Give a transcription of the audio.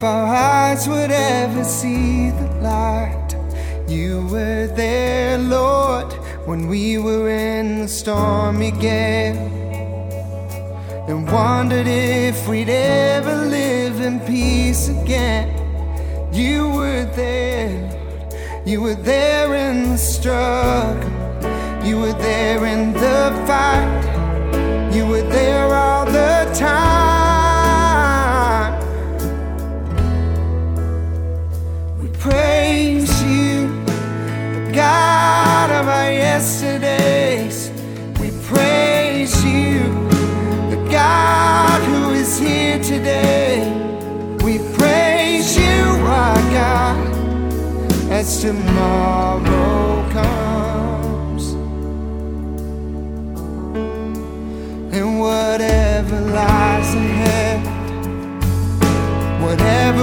our eyes would ever see the light, you were there, Lord, when we were in the stormy gale, and wondered if we'd ever live in peace again. You were there, Lord. You were there in the struggle, you were there in the fight, you were there all the time. Praise you, the God of our yesterdays. We praise you, the God who is here today. We praise you, our God, as tomorrow comes. And whatever lies ahead, whatever